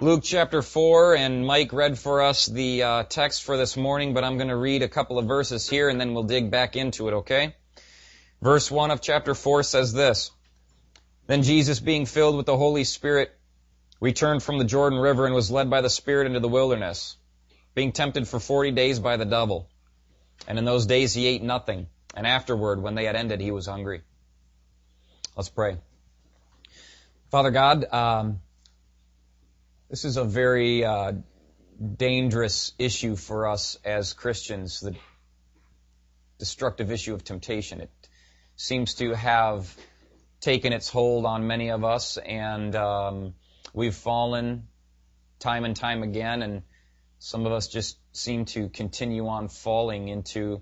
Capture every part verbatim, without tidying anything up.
Luke chapter four, and Mike read for us the uh, text for this morning, but I'm going to read a couple of verses here and then we'll dig back into it, okay? Verse one of chapter four says this: Then Jesus, being filled with the Holy Spirit, returned from the Jordan River and was led by the Spirit into the wilderness, being tempted for forty days by the devil. And in those days he ate nothing, and afterward, when they had ended, he was hungry. Let's pray. Father God, um, this is a very uh, dangerous issue for us as Christians, the destructive issue of temptation. It seems to have taken its hold on many of us, and um, we've fallen time and time again, and some of us just seem to continue on falling into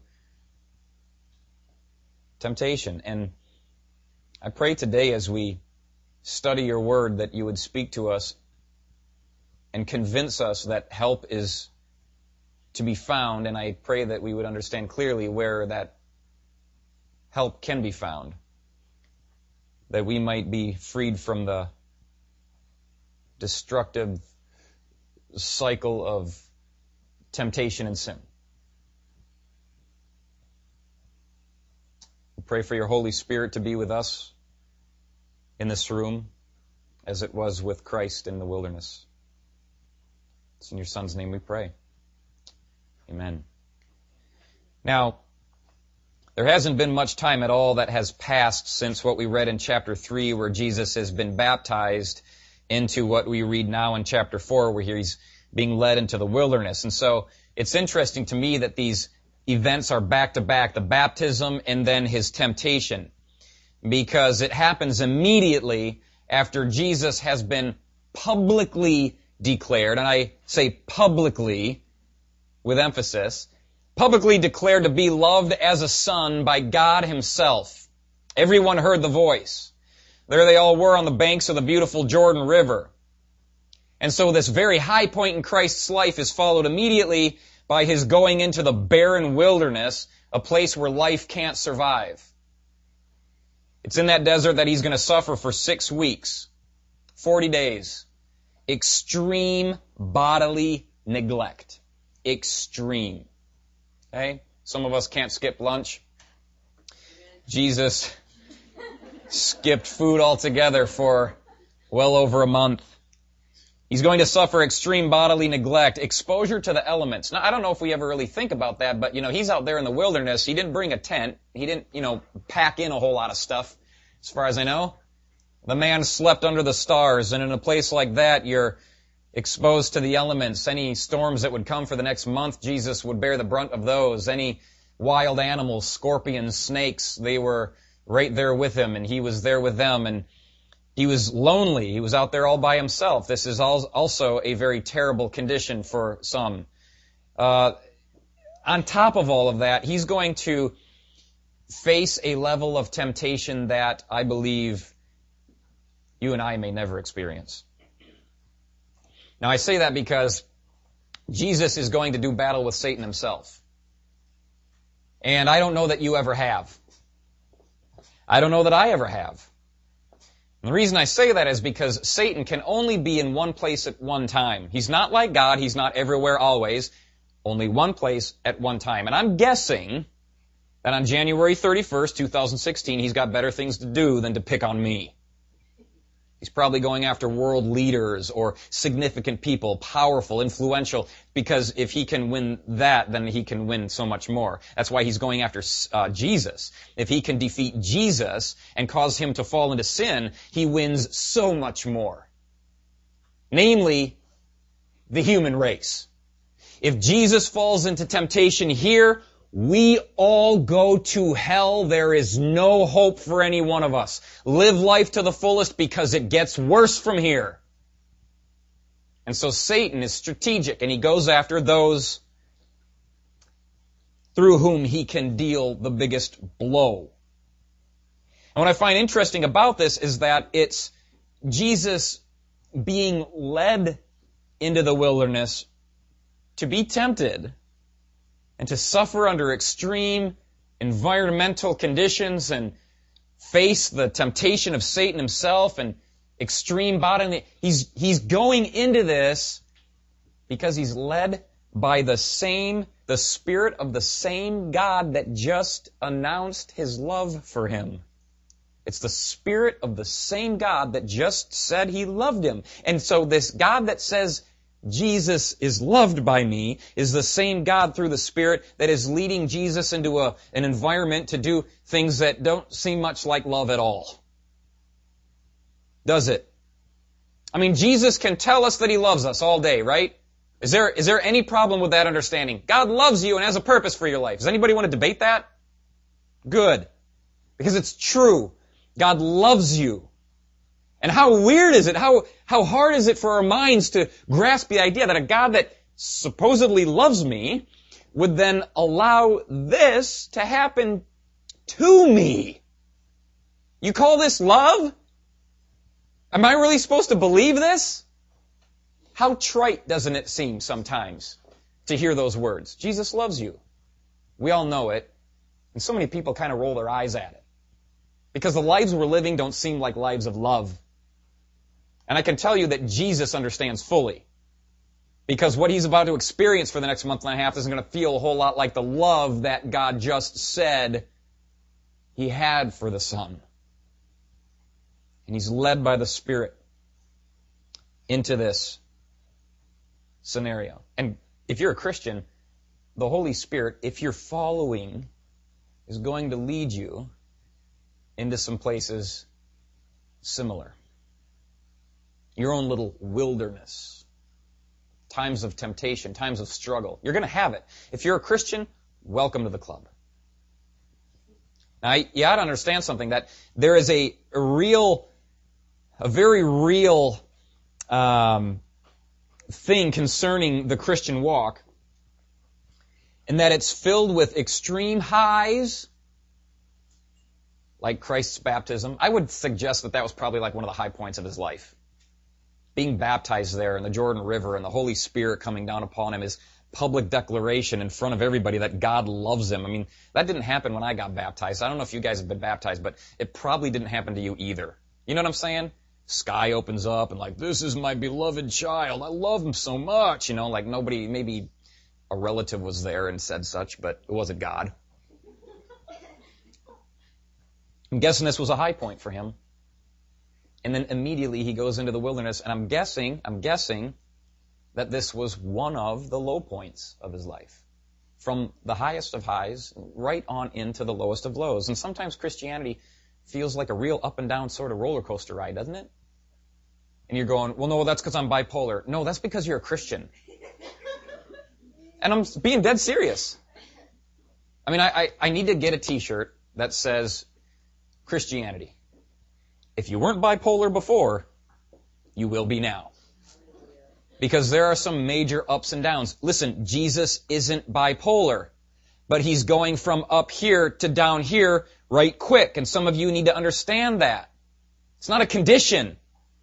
temptation. And I pray today as we study your word that you would speak to us and convince us that help is to be found, and I pray that we would understand clearly where that help can be found, that we might be freed from the destructive cycle of temptation and sin. We pray for your Holy Spirit to be with us in this room as it was with Christ in the wilderness. It's in your Son's name we pray. Amen. Now, there hasn't been much time at all that has passed since what we read in chapter three, where Jesus has been baptized, into what we read now in chapter four, where he's being led into the wilderness. And so it's interesting to me that these events are back to back, the baptism and then his temptation, because it happens immediately after Jesus has been publicly declared, and I say publicly with emphasis, publicly declared to be loved as a son by God himself. Everyone heard the voice. There they all were on the banks of the beautiful Jordan River. And so this very high point in Christ's life is followed immediately by his going into the barren wilderness, a place where life can't survive. It's in that desert that he's going to suffer for six weeks, forty days. Extreme bodily neglect. Extreme. Okay? Some of us can't skip lunch. Jesus skipped food altogether for well over a month. He's going to suffer extreme bodily neglect, exposure to the elements. Now, I don't know if we ever really think about that, but, you know, he's out there in the wilderness. He didn't bring a tent. He didn't, you know, pack in a whole lot of stuff, as far as I know. The man slept under the stars, and in a place like that, you're exposed to the elements. Any storms that would come for the next month, Jesus would bear the brunt of those. Any wild animals, scorpions, snakes, they were right there with him, and he was there with them, and he was lonely. He was out there all by himself. This is also a very terrible condition for some. Uh, on top of all of that, he's going to face a level of temptation that I believe you and I may never experience. Now, I say that because Jesus is going to do battle with Satan himself. And I don't know that you ever have. I don't know that I ever have. And the reason I say that is because Satan can only be in one place at one time. He's not like God. He's not everywhere always. Only one place at one time. And I'm guessing that on January thirty-first, twenty sixteen, he's got better things to do than to pick on me. He's probably going after world leaders or significant people, powerful, influential, because if he can win that, then he can win so much more. That's why he's going after uh, Jesus. If he can defeat Jesus and cause him to fall into sin, he wins so much more. Namely, the human race. If Jesus falls into temptation here, we all go to hell. There is no hope for any one of us. Live life to the fullest because it gets worse from here. And so Satan is strategic, and he goes after those through whom he can deal the biggest blow. And what I find interesting about this is that it's Jesus being led into the wilderness to be tempted and to suffer under extreme environmental conditions and face the temptation of Satan himself and extreme bodily. He's, he's going into this because he's led by the same, the Spirit of the same God that just announced His love for him. It's the Spirit of the same God that just said He loved him. And so this God that says, Jesus is loved by me, is the same God through the Spirit that is leading Jesus into a, an environment to do things that don't seem much like love at all. Does it? I mean, Jesus can tell us that He loves us all day, right? Is there, is there any problem with that understanding? God loves you and has a purpose for your life. Does anybody want to debate that? Good. Because it's true. God loves you. And how weird is it? How, how hard is it for our minds to grasp the idea that a God that supposedly loves me would then allow this to happen to me? You call this love? Am I really supposed to believe this? How trite doesn't it seem sometimes to hear those words? Jesus loves you. We all know it. And so many people kind of roll their eyes at it. Because the lives we're living don't seem like lives of love. And I can tell you that Jesus understands fully. Because what He's about to experience for the next month and a half isn't going to feel a whole lot like the love that God just said He had for the Son. And He's led by the Spirit into this scenario. And if you're a Christian, the Holy Spirit, if you're following, is going to lead you into some places similar. Your own little wilderness. Times of temptation, times of struggle. You're going to have it. If you're a Christian, welcome to the club. Now, you ought to understand something, that there is a, a real, a very real um, thing concerning the Christian walk, in that it's filled with extreme highs, like Christ's baptism. I would suggest that that was probably like one of the high points of His life. Being baptized there in the Jordan River and the Holy Spirit coming down upon Him, His public declaration in front of everybody that God loves him. I mean, that didn't happen when I got baptized. I don't know if you guys have been baptized, but it probably didn't happen to you either. You know what I'm saying? Sky opens up and like, this is my beloved child. I love him so much. You know, like nobody, maybe a relative was there and said such, but it wasn't God. I'm guessing this was a high point for him. And then immediately he goes into the wilderness, and I'm guessing, I'm guessing that this was one of the low points of his life. From the highest of highs, right on into the lowest of lows. And sometimes Christianity feels like a real up and down sort of roller coaster ride, doesn't it? And you're going, well, no, that's because I'm bipolar. No, that's because you're a Christian. And I'm being dead serious. I mean, I, I, I need to get a t-shirt that says Christianity. If you weren't bipolar before, you will be now. Because there are some major ups and downs. Listen, Jesus isn't bipolar, but he's going from up here to down here right quick. And some of you need to understand that. It's not a condition.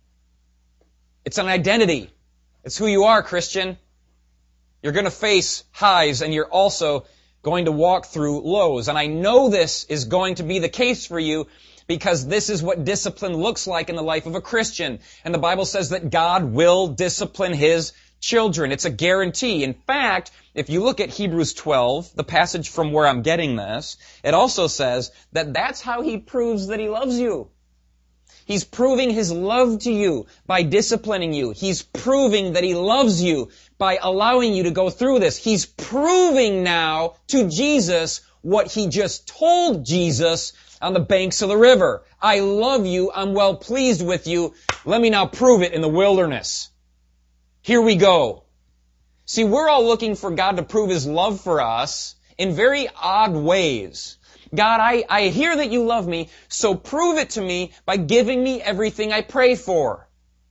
It's an identity. It's who you are, Christian. You're going to face highs, and you're also going to walk through lows. And I know this is going to be the case for you, because this is what discipline looks like in the life of a Christian. And the Bible says that God will discipline His children. It's a guarantee. In fact, if you look at Hebrews twelve, the passage from where I'm getting this, it also says that that's how He proves that He loves you. He's proving His love to you by disciplining you. He's proving that He loves you by allowing you to go through this. He's proving now to Jesus what He just told Jesus on the banks of the river. I love you. I'm well pleased with you. Let me now prove it in the wilderness. Here we go. See, we're all looking for God to prove His love for us in very odd ways. God, I, I hear that you love me, so prove it to me by giving me everything I pray for.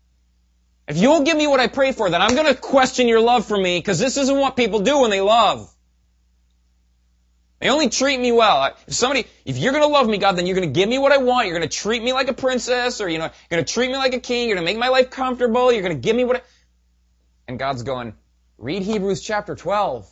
If you won't give me what I pray for, then I'm going to question your love for me, because this isn't what people do when they love. They only treat me well. If somebody, if you're going to love me, God, then you're going to give me what I want. You're going to treat me like a princess, or, you know, you're going to treat me like a king. You're going to make my life comfortable. You're going to give me what I... And God's going, read Hebrews chapter twelve.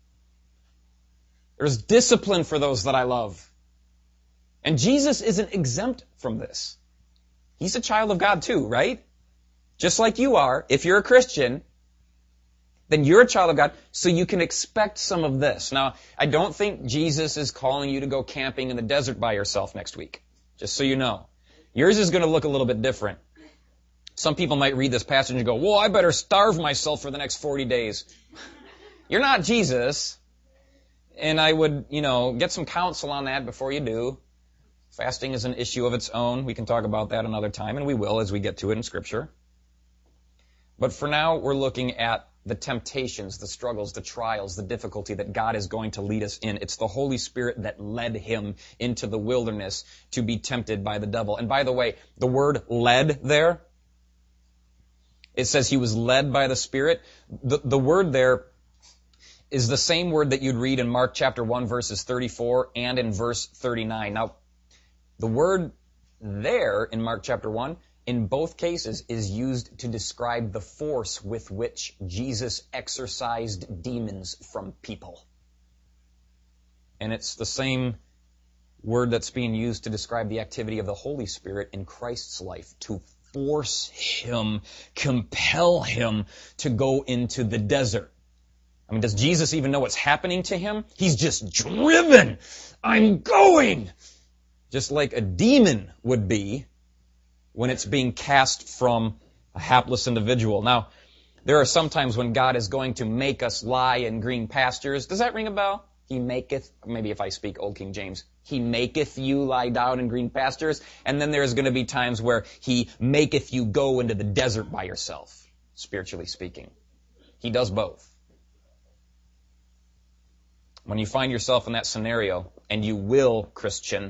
There's discipline for those that I love. And Jesus isn't exempt from this. He's a child of God too, right? Just like you are. If you're a Christian, then you're a child of God, so you can expect some of this. Now, I don't think Jesus is calling you to go camping in the desert by yourself next week, just so you know. Yours is going to look a little bit different. Some people might read this passage and go, well, I better starve myself for the next forty days. You're not Jesus, and I would, you know, get some counsel on that before you do. Fasting is an issue of its own. We can talk about that another time, and we will as we get to it in Scripture. But for now, we're looking at the temptations, the struggles, the trials, the difficulty that God is going to lead us in. It's the Holy Spirit that led him into the wilderness to be tempted by the devil. And by the way, the word led there, it says he was led by the Spirit. The, the word there is the same word that you'd read in Mark chapter one, verses thirty-four and in verse thirty-nine. Now, the word there in Mark chapter one, in both cases, is used to describe the force with which Jesus exorcised demons from people. And it's the same word that's being used to describe the activity of the Holy Spirit in Christ's life, to force him, compel him to go into the desert. I mean, does Jesus even know what's happening to him? He's just driven. I'm going. Just like a demon would be when it's being cast from a hapless individual. Now, there are some times when God is going to make us lie in green pastures. Does that ring a bell? He maketh, maybe if I speak Old King James, He maketh you lie down in green pastures. And then there's going to be times where He maketh you go into the desert by yourself, spiritually speaking. He does both. When you find yourself in that scenario, and you will, Christian,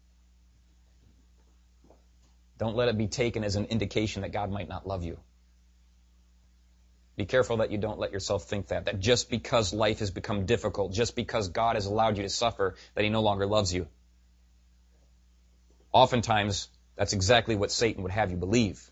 don't let it be taken as an indication that God might not love you. Be careful that you don't let yourself think that, that just because life has become difficult, just because God has allowed you to suffer, that He no longer loves you. Oftentimes, that's exactly what Satan would have you believe.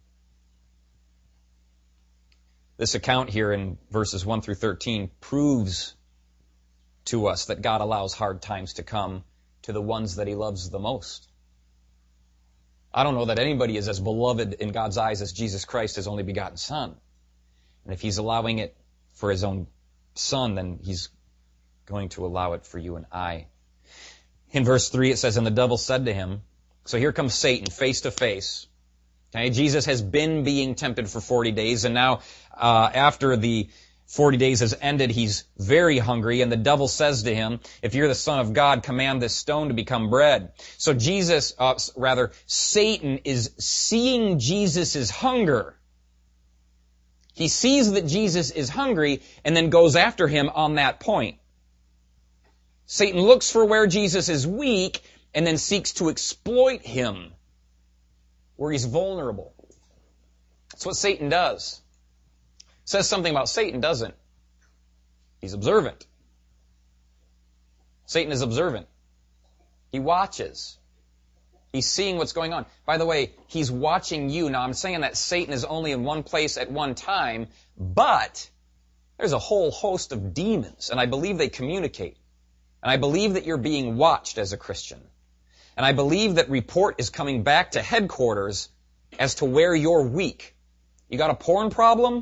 This account here in verses one through thirteen proves to us that God allows hard times to come to the ones that He loves the most. I don't know that anybody is as beloved in God's eyes as Jesus Christ, His only begotten Son. And if He's allowing it for His own Son, then He's going to allow it for you and I. In verse three it says, and the devil said to him, so here comes Satan face to face. Okay, Jesus has been being tempted for forty days, and now uh, after the forty days has ended, he's very hungry, and the devil says to him, if you're the Son of God, command this stone to become bread. So Jesus, uh, rather, Satan is seeing Jesus' hunger. He sees that Jesus is hungry and then goes after him on that point. Satan looks for where Jesus is weak and then seeks to exploit him where he's vulnerable. That's what Satan does. It says something about Satan, doesn't it? He's observant. Satan is observant. He watches. He's seeing what's going on. By the way, he's watching you. Now, I'm saying that Satan is only in one place at one time, but there's a whole host of demons, and I believe they communicate. And I believe that you're being watched as a Christian. And I believe that report is coming back to headquarters as to where you're weak. You got a porn problem?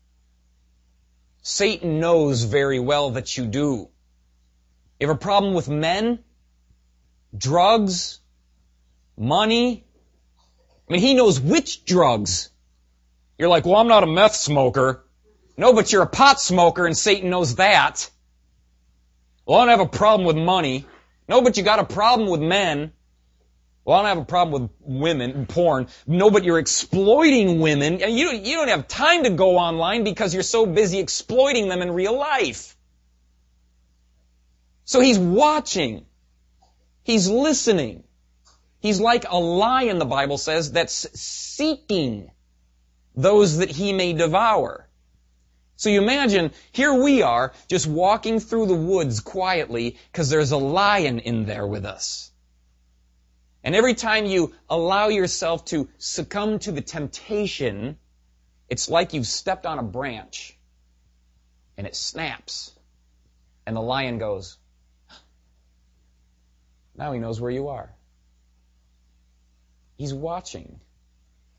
Satan knows very well that you do. You have a problem with men? Drugs? Money? I mean, he knows which drugs. You're like, well, I'm not a meth smoker. No, but you're a pot smoker, and Satan knows that. Well, I don't have a problem with money. No, but you got a problem with men. Well, I don't have a problem with women, porn. No, but you're exploiting women. You, you don't have time to go online because you're so busy exploiting them in real life. So he's watching. He's listening. He's like a lion, the Bible says, that's seeking those that he may devour. So you imagine, here we are, just walking through the woods quietly because there's a lion in there with us. And every time you allow yourself to succumb to the temptation, it's like you've stepped on a branch and it snaps. And the lion goes, now he knows where you are. He's watching.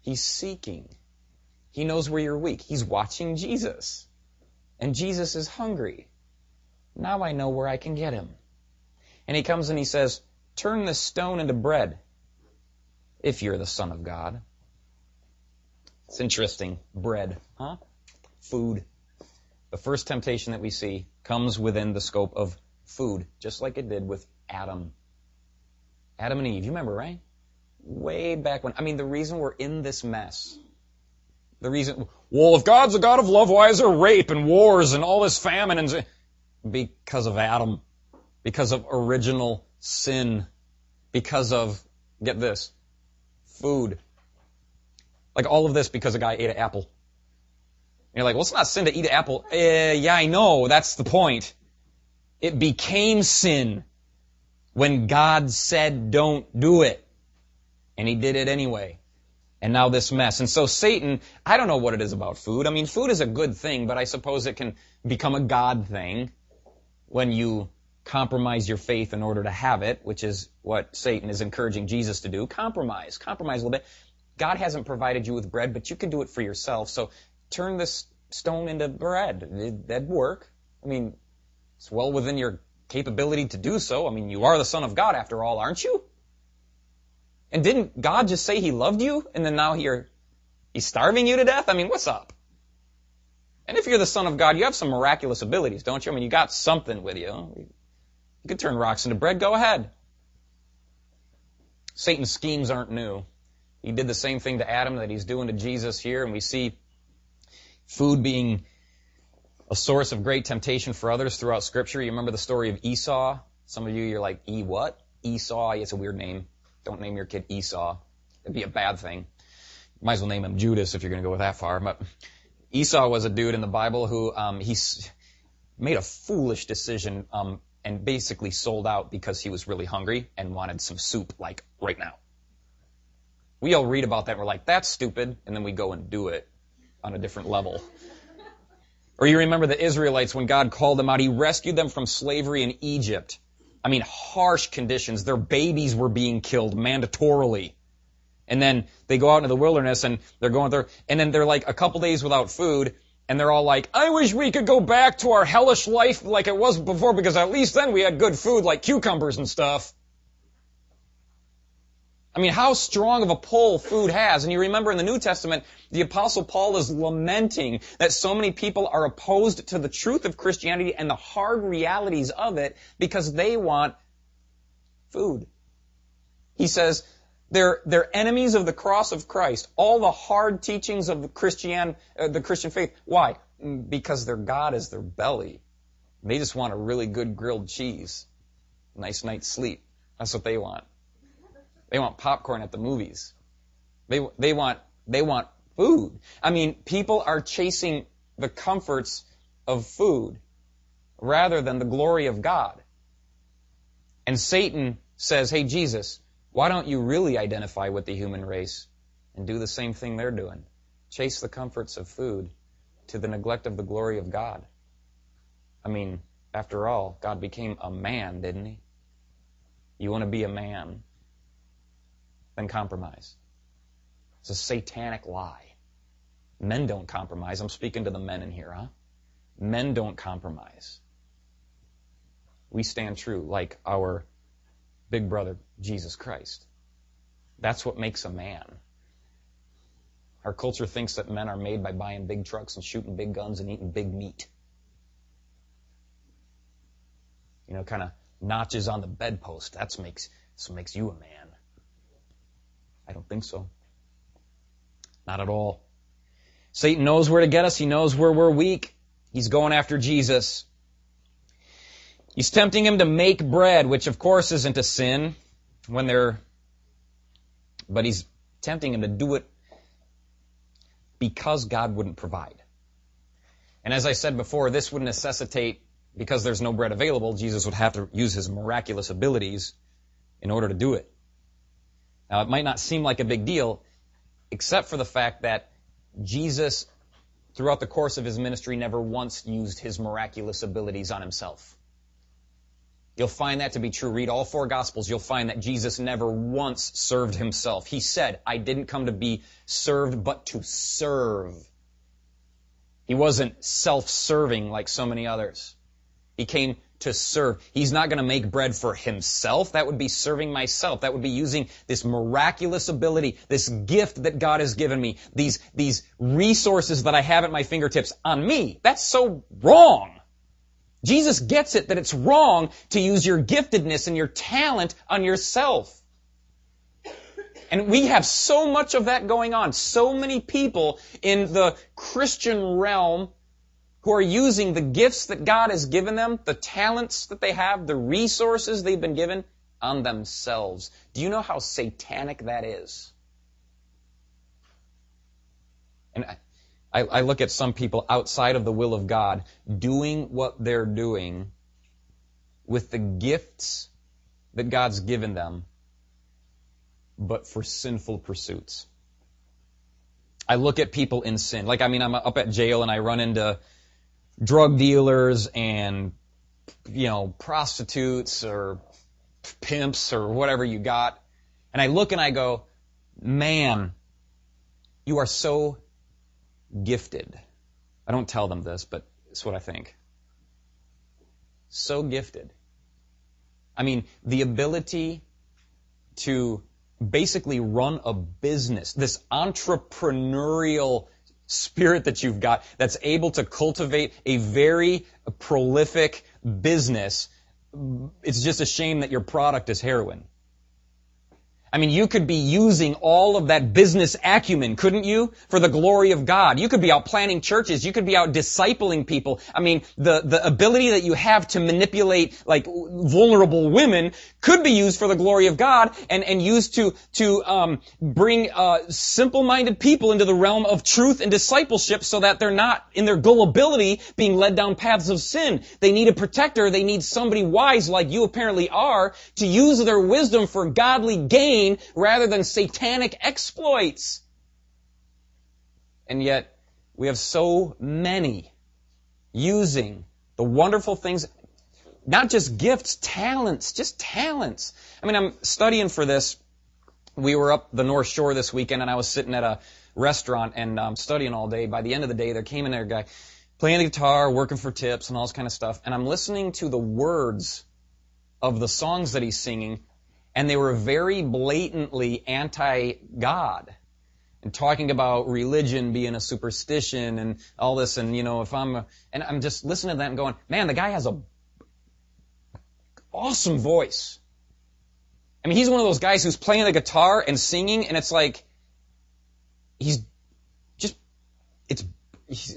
He's seeking. He knows where you're weak. He's watching Jesus. And Jesus is hungry. Now I know where I can get him. And he comes and he says, turn this stone into bread, if you're the Son of God. It's interesting. Bread, huh? Food. The first temptation that we see comes within the scope of food, just like it did with Adam. Adam and Eve, you remember, right? Way back when. I mean, the reason we're in this mess, the reason, well, if God's a God of love, why is there rape and wars and all this famine? And because of Adam, because of original sin, because of, get this, food. Like all of this because a guy ate an apple. And you're like, well, it's not sin to eat an apple. Uh, yeah, I know. That's the point. It became sin when God said don't do it. And he did it anyway. And now this mess. And so Satan, I don't know what it is about food. I mean, food is a good thing, but I suppose it can become a God thing when you compromise your faith in order to have it, which is what Satan is encouraging Jesus to do. Compromise. Compromise a little bit. God hasn't provided you with bread, but you can do it for yourself. So turn this stone into bread. That'd work. I mean, it's well within your capability to do so. I mean, you are the Son of God after all, aren't you? And didn't God just say he loved you? And then now you're, he's starving you to death? I mean, what's up? And if you're the Son of God, you have some miraculous abilities, don't you? I mean, you got something with you. You could turn rocks into bread. Go ahead. Satan's schemes aren't new. He did the same thing to Adam that he's doing to Jesus here, and we see food being a source of great temptation for others throughout Scripture. You remember the story of Esau? Some of you, you're like, E what? Esau? It's a weird name. Don't name your kid Esau. It'd be a bad thing. Might as well name him Judas if you're going to go that far. But Esau was a dude in the Bible who um, he made a foolish decision um, and basically sold out because he was really hungry and wanted some soup, like right now. We all read about that and we're like, that's stupid, and then we go and do it on a different level. Or you remember the Israelites when God called them out, he rescued them from slavery in Egypt. I mean, harsh conditions. Their babies were being killed mandatorily. And then they go out into the wilderness and they're going there, and then they're like a couple days without food, and they're all like, I wish we could go back to our hellish life like it was before, because at least then we had good food like cucumbers and stuff. I mean, how strong of a pull food has. And you remember in the New Testament, the Apostle Paul is lamenting that so many people are opposed to the truth of Christianity and the hard realities of it because they want food. He says they're, they're enemies of the cross of Christ. All the hard teachings of the Christian, uh, the Christian faith. Why? Because their God is their belly. They just want a really good grilled cheese. Nice night's sleep. That's what they want. They want popcorn at the movies. They they want they want food. I mean, people are chasing the comforts of food rather than the glory of God. And Satan says, hey, Jesus, why don't you really identify with the human race and do the same thing they're doing? Chase the comforts of food to the neglect of the glory of God. I mean, after all, God became a man, didn't he? You want to be a man? Then compromise. It's a satanic lie. Men don't compromise. I'm speaking to the men in here, huh? Men don't compromise. We stand true like our big brother, Jesus Christ. That's what makes a man. Our culture thinks that men are made by buying big trucks and shooting big guns and eating big meat. You know, kind of notches on the bedpost. That's makes, that's what makes you a man. I don't think so. Not at all. Satan knows where to get us. He knows where we're weak. He's going after Jesus. He's tempting him to make bread, which of course isn't a sin when they're, but he's tempting him to do it because God wouldn't provide. And as I said before, this would necessitate, because there's no bread available, Jesus would have to use his miraculous abilities in order to do it. Now, it might not seem like a big deal, except for the fact that Jesus, throughout the course of his ministry, never once used his miraculous abilities on himself. You'll find that to be true. Read all four Gospels. You'll find that Jesus never once served himself. He said, I didn't come to be served, but to serve. He wasn't self-serving like so many others. He came to serve. He's not going to make bread for himself. That would be serving myself. That would be using this miraculous ability, this gift that God has given me, these, these resources that I have at my fingertips on me. That's so wrong. Jesus gets it that it's wrong to use your giftedness and your talent on yourself. And we have so much of that going on. So many people in the Christian realm who are using the gifts that God has given them, the talents that they have, the resources they've been given, on themselves. Do you know how satanic that is? And I, I, I look at some people outside of the will of God doing what they're doing with the gifts that God's given them, but for sinful pursuits. I look at people in sin. Like, I mean, I'm up at jail and I run into drug dealers and, you know, prostitutes or pimps or whatever you got. And I look and I go, man, you are so gifted. I don't tell them this, but it's what I think. So gifted. I mean, the ability to basically run a business, this entrepreneurial spirit that you've got that's able to cultivate a very prolific business. It's just a shame that your product is heroin. I mean, you could be using all of that business acumen, couldn't you? For the glory of God. You could be out planting churches. You could be out discipling people. I mean, the, the ability that you have to manipulate, like, vulnerable women could be used for the glory of God and, and used to, to, um, bring, uh, simple-minded people into the realm of truth and discipleship so that they're not, in their gullibility, being led down paths of sin. They need a protector. They need somebody wise like you apparently are to use their wisdom for godly gain rather than satanic exploits. And yet, we have so many using the wonderful things, not just gifts, talents, just talents. I mean, I'm studying for this. We were up the North Shore this weekend, and I was sitting at a restaurant and um, studying all day. By the end of the day, there came in there a guy playing the guitar, working for tips, and all this kind of stuff. And I'm listening to the words of the songs that he's singing, and they were very blatantly anti-God and talking about religion being a superstition and all this. And, you know, if I'm, a, and I'm just listening to that and going, man, the guy has a awesome voice. I mean, he's one of those guys who's playing the guitar and singing, and it's like, he's just, it's, he's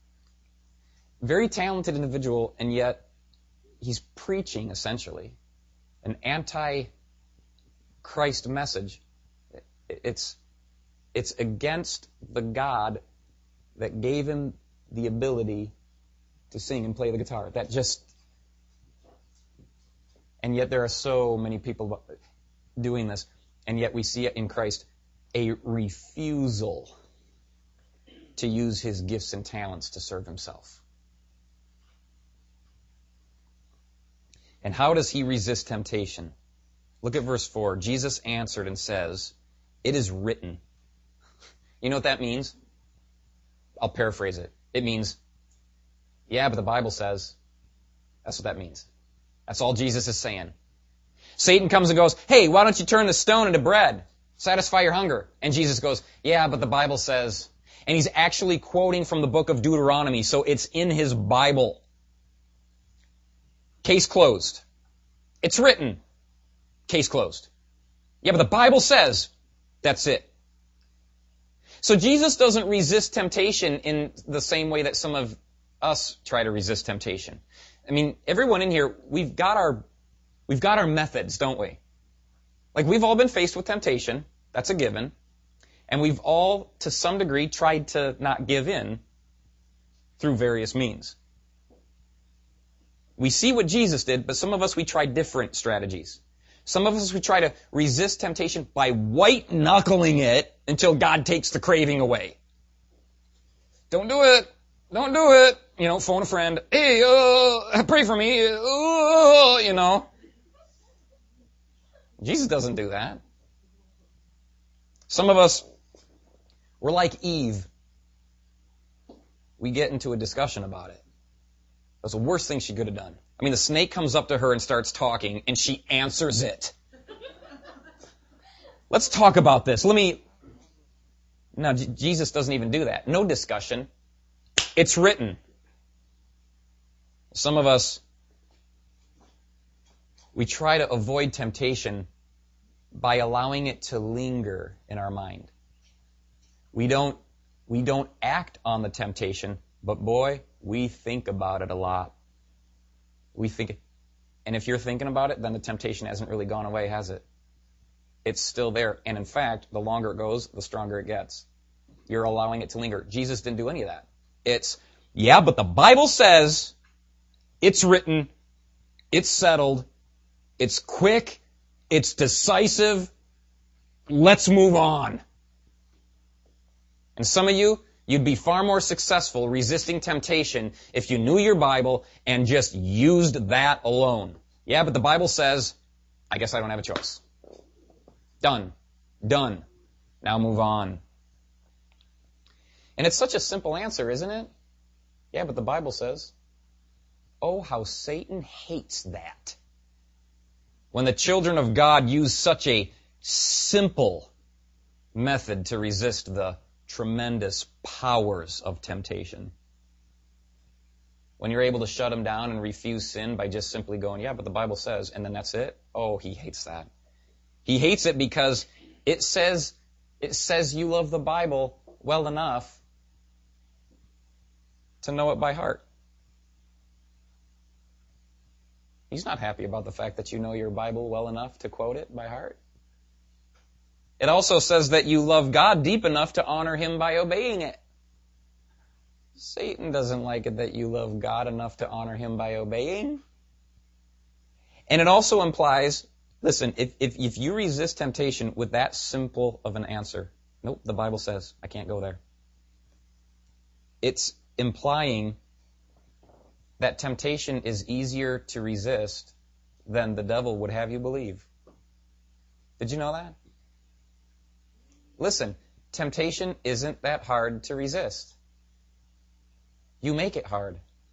a very talented individual, and yet he's preaching, essentially, an anti Christ message. It's, it's against the God that gave him the ability to sing and play the guitar. That just, and yet there are so many people doing this, and yet we see it in Christ, a refusal to use his gifts and talents to serve himself. And how does he resist temptation? Look at verse four. Jesus answered and says, it is written. You know what that means? I'll paraphrase it. It means, yeah, but the Bible says. That's what that means. That's all Jesus is saying. Satan comes and goes, hey, why don't you turn the stone into bread? Satisfy your hunger. And Jesus goes, yeah, but the Bible says. And he's actually quoting from the book of Deuteronomy, so it's in his Bible. Case closed. It's written. Case closed. Yeah, but the Bible says. That's it. So Jesus doesn't resist temptation in the same way that some of us try to resist temptation. I mean, everyone in here, we've got our, we've got our methods, don't we? Like, we've all been faced with temptation. That's a given. And we've all, to some degree, tried to not give in through various means. We see what Jesus did, but some of us, we try different strategies. Some of us, we try to resist temptation by white-knuckling it until God takes the craving away. Don't do it. Don't do it. You know, phone a friend. Hey, uh, pray for me. Uh, you know. Jesus doesn't do that. Some of us, we're like Eve. We get into a discussion about it. That's the worst thing she could have done. I mean, the snake comes up to her and starts talking, and she answers it. Let's talk about this. Let me... No, J- Jesus doesn't even do that. No discussion. It's written. Some of us, we try to avoid temptation by allowing it to linger in our mind. We don't, we don't act on the temptation, but boy, we think about it a lot. We think, and if you're thinking about it, then the temptation hasn't really gone away, has it? It's still there. And in fact, the longer it goes, the stronger it gets. You're allowing it to linger. Jesus didn't do any of that. It's, yeah, but the Bible says, it's written, it's settled, it's quick, it's decisive, let's move on. And some of you, you'd be far more successful resisting temptation if you knew your Bible and just used that alone. Yeah, but the Bible says, I guess I don't have a choice. Done. Done. Now move on. And it's such a simple answer, isn't it? Yeah, but the Bible says. Oh, how Satan hates that. When the children of God use such a simple method to resist the tremendous powers of temptation. When you're able to shut them down and refuse sin by just simply going, yeah, but the Bible says, and then that's it. Oh, he hates that. He hates it because it says, it says you love the Bible well enough to know it by heart. He's not happy about the fact that you know your Bible well enough to quote it by heart. It also says that you love God deep enough to honor Him by obeying it. Satan doesn't like it that you love God enough to honor Him by obeying. And it also implies, listen, if, if, if you resist temptation with that simple of an answer, nope, the Bible says, I can't go there. It's implying that temptation is easier to resist than the devil would have you believe. Did you know that? Listen, temptation isn't that hard to resist. You make it hard.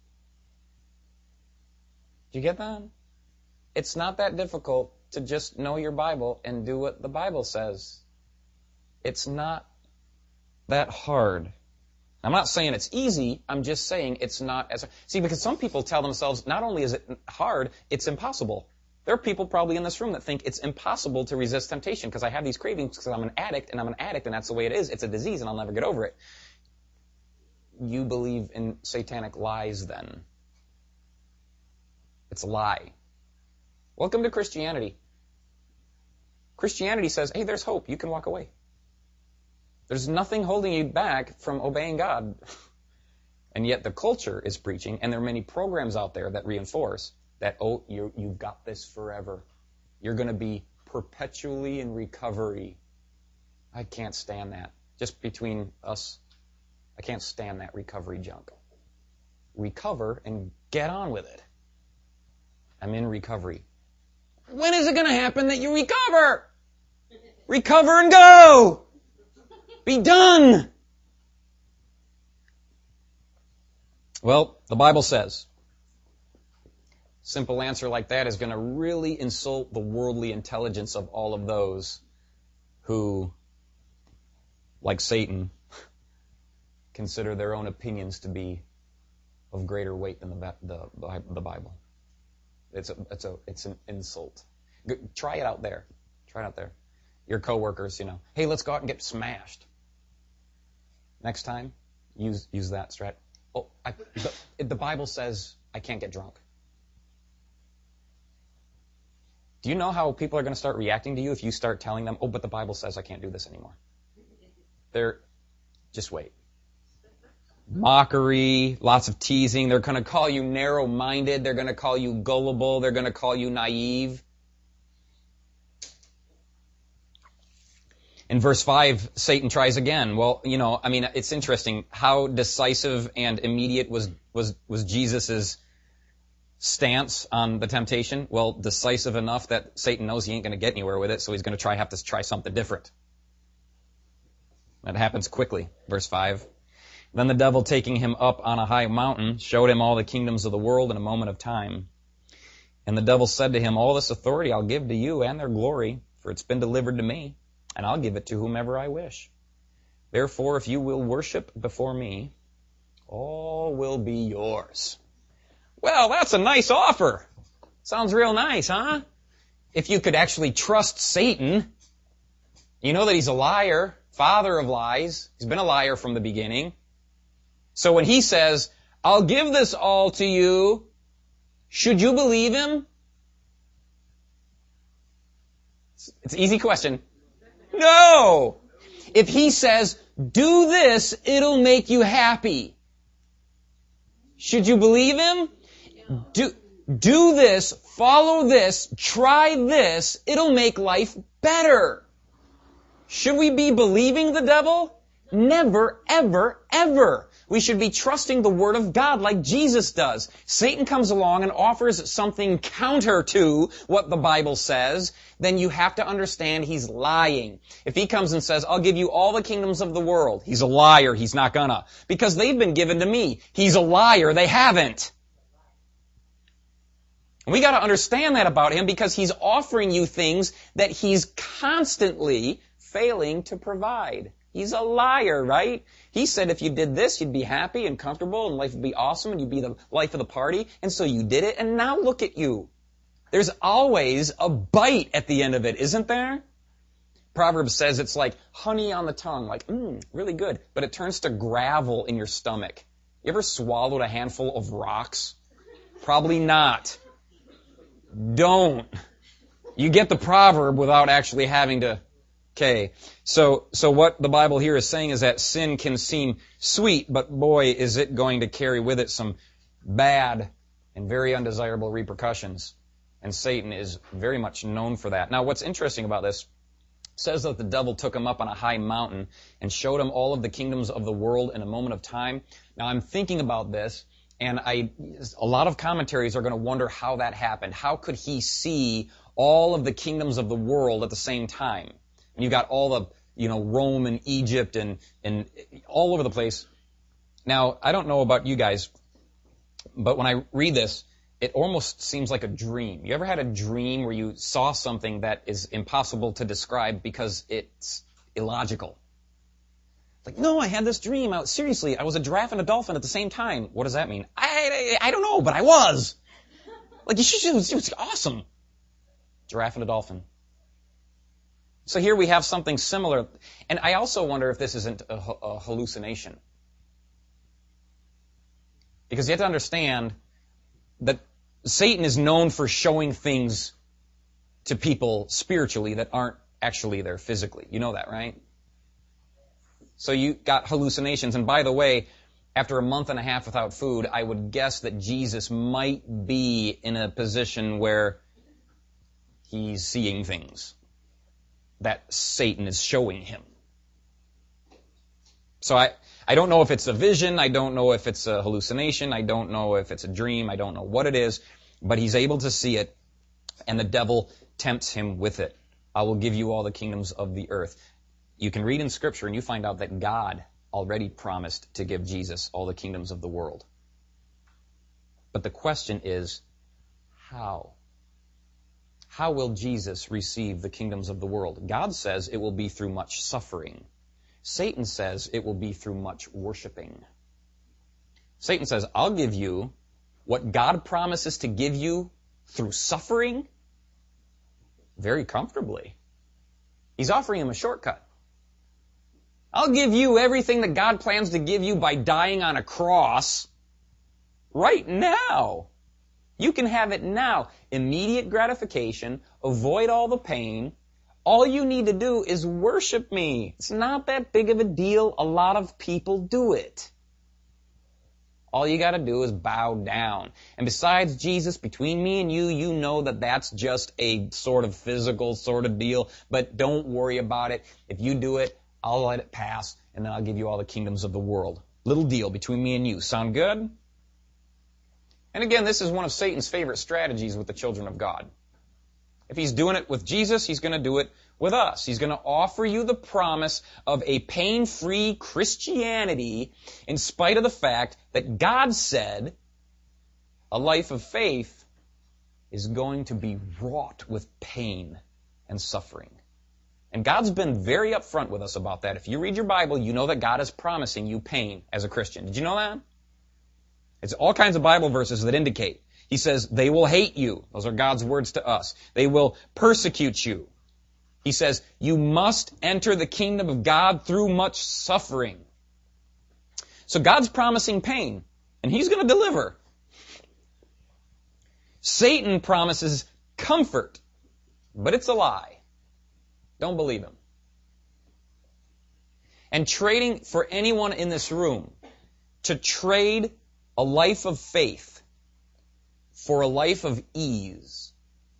Do you get that? It's not that difficult to just know your Bible and do what the Bible says. It's not that hard. I'm not saying it's easy, I'm just saying it's not as... See, because some people tell themselves, not only is it hard, it's impossible. There are people probably in this room that think it's impossible to resist temptation because I have these cravings because I'm an addict and I'm an addict and that's the way it is. It's a disease and I'll never get over it. You believe in satanic lies then. It's a lie. Welcome to Christianity. Christianity says, hey, there's hope. You can walk away. There's nothing holding you back from obeying God. And yet the culture is preaching, and there are many programs out there that reinforce that, oh, you, you've got this forever. You're going to be perpetually in recovery. I can't stand that. Just between us, I can't stand that recovery junk. Recover and get on with it. I'm in recovery. When is it going to happen that you recover? Recover and go! Be done! Well, the Bible says, simple answer like that is going to really insult the worldly intelligence of all of those who, like Satan, consider their own opinions to be of greater weight than the, the, the Bible. It's a, it's a, it's an insult. Try it out there. Try it out there. Your coworkers, you know, hey, let's go out and get smashed. Next time, use use that strat. Oh, I, the, the Bible says I can't get drunk. Do you know how people are going to start reacting to you if you start telling them, oh, but the Bible says I can't do this anymore? They're, just wait. Mockery, lots of teasing. They're going to call you narrow-minded. They're going to call you gullible. They're going to call you naive. In verse five, Satan tries again. Well, you know, I mean, it's interesting. How decisive and immediate was, was, was Jesus' stance on the temptation? Well, decisive enough that Satan knows he ain't going to get anywhere with it, so he's going to try, have to try something different. That happens quickly. Verse five. Then the devil, taking him up on a high mountain, showed him all the kingdoms of the world in a moment of time. And the devil said to him, all this authority I'll give to you and their glory, for it's been delivered to me, and I'll give it to whomever I wish. Therefore, if you will worship before me, all will be yours. Well, that's a nice offer. Sounds real nice, huh? If you could actually trust Satan, you know that he's a liar, father of lies. He's been a liar from the beginning. So when he says, I'll give this all to you, should you believe him? It's an easy question. No! If he says, do this, it'll make you happy. Should you believe him? Do, do this, follow this, try this, it'll make life better. Should we be believing the devil? Never, ever, ever. We should be trusting the Word of God like Jesus does. Satan comes along and offers something counter to what the Bible says, then you have to understand he's lying. If he comes and says, I'll give you all the kingdoms of the world, he's a liar, he's not gonna. Because they've been given to me. He's a liar, they haven't. We got to understand that about him because he's offering you things that he's constantly failing to provide. He's a liar, right? He said if you did this, you'd be happy and comfortable and life would be awesome and you'd be the life of the party. And so you did it and now look at you. There's always a bite at the end of it, isn't there? Proverbs says it's like honey on the tongue, like, mmm, really good. But it turns to gravel in your stomach. You ever swallowed a handful of rocks? Probably not. Don't. You get the proverb without actually having to. Okay. So, so what the Bible here is saying is that sin can seem sweet, but boy, is it going to carry with it some bad and very undesirable repercussions. And Satan is very much known for that. Now, what's interesting about this says that the devil took him up on a high mountain and showed him all of the kingdoms of the world in a moment of time. Now, I'm thinking about this. And I, a lot of commentaries are going to wonder how that happened. How could he see all of the kingdoms of the world at the same time? And you got all the, you know, Rome and Egypt and, and all over the place. Now, I don't know about you guys, but when I read this, it almost seems like a dream. You ever had a dream where you saw something that is impossible to describe because it's illogical? Like, no, I had this dream. I, seriously, I was a giraffe and a dolphin at the same time. What does that mean? I, I, I don't know, but I was. Like, you should, it was, it was awesome. Giraffe and a dolphin. So here we have something similar. And I also wonder if this isn't a, a hallucination. Because you have to understand that Satan is known for showing things to people spiritually that aren't actually there physically. You know that, right? So you got hallucinations. And by the way, after a month and a half without food, I would guess that Jesus might be in a position where he's seeing things that Satan is showing him. So I, I don't know if it's a vision. I don't know if it's a hallucination. I don't know if it's a dream. I don't know what it is. But he's able to see it, and the devil tempts him with it. I will give you all the kingdoms of the earth. You can read in Scripture and you find out that God already promised to give Jesus all the kingdoms of the world. But the question is, how? How will Jesus receive the kingdoms of the world? God says it will be through much suffering. Satan says it will be through much worshiping. Satan says, I'll give you what God promises to give you through suffering very comfortably. He's offering him a shortcut. I'll give you everything that God plans to give you by dying on a cross right now. You can have it now. Immediate gratification. Avoid all the pain. All you need to do is worship me. It's not that big of a deal. A lot of people do it. All you got to do is bow down. And besides Jesus, between me and you, you know that that's just a sort of physical sort of deal. But don't worry about it. If you do it, I'll let it pass, and then I'll give you all the kingdoms of the world. Little deal between me and you. Sound good? And again, this is one of Satan's favorite strategies with the children of God. If he's doing it with Jesus, he's going to do it with us. He's going to offer you the promise of a pain-free Christianity in spite of the fact that God said a life of faith is going to be wrought with pain and suffering. And God's been very upfront with us about that. If you read your Bible, you know that God is promising you pain as a Christian. Did you know that? It's all kinds of Bible verses that indicate. He says, they will hate you. Those are God's words to us. They will persecute you. He says, you must enter the kingdom of God through much suffering. So God's promising pain, and He's going to deliver. Satan promises comfort, but it's a lie. Don't believe him. And trading for anyone in this room to trade a life of faith for a life of ease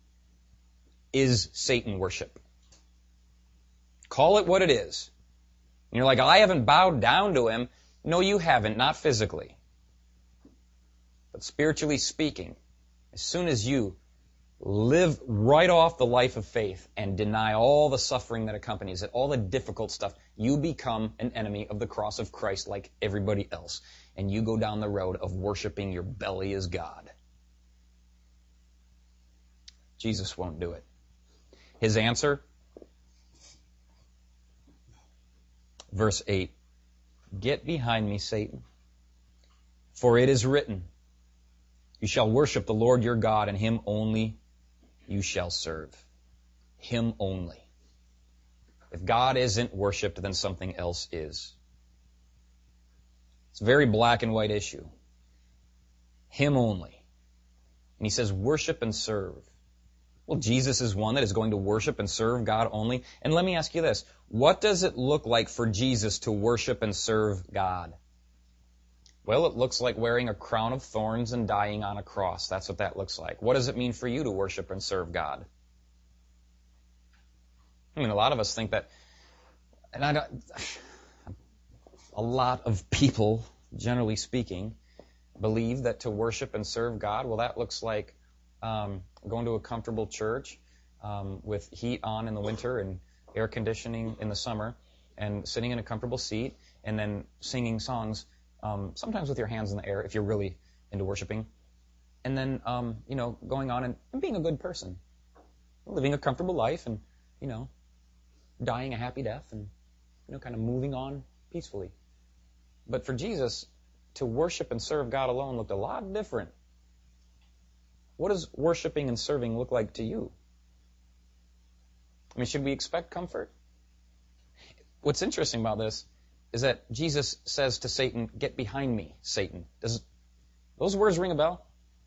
is Satan worship. Call it what it is. And you're like, I haven't bowed down to him. No, you haven't, not physically. But spiritually speaking, as soon as you live right off the life of faith and deny all the suffering that accompanies it, all the difficult stuff, you become an enemy of the cross of Christ like everybody else. And you go down the road of worshiping your belly as God. Jesus won't do it. His answer, verse eight, get behind me, Satan, for it is written, you shall worship the Lord your God, and Him only you shall serve. Him only. If God isn't worshipped, then something else is. It's a very black and white issue. Him only. And He says, worship and serve. Well, Jesus is one that is going to worship and serve God only. And let me ask you this. What does it look like for Jesus to worship and serve God? Well, it looks like wearing a crown of thorns and dying on a cross. That's what that looks like. What does it mean for you to worship and serve God? I mean, a lot of us think that, and I don't, a lot of people, generally speaking, believe that to worship and serve God, well, that looks like um, going to a comfortable church um, with heat on in the winter and air conditioning in the summer, and sitting in a comfortable seat, and then singing songs, um, sometimes with your hands in the air if you're really into worshiping, and then um, you know going on and, and being a good person, living a comfortable life, and you know dying a happy death, and you know kind of moving on peacefully. But for Jesus, to worship and serve God alone looked a lot different. What does worshiping and serving look like to you? I mean, should we expect comfort? What's interesting about this is that Jesus says to Satan, get behind me, Satan. Does those words ring a bell?